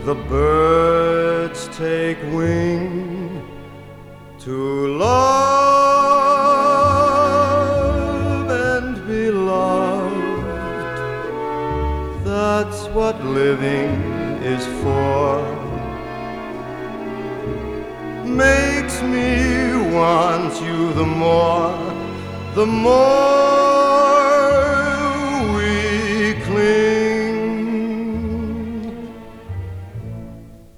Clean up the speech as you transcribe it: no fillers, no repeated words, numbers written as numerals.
the birds take wing to love and be loved. That's what living is for. Makes me want you the more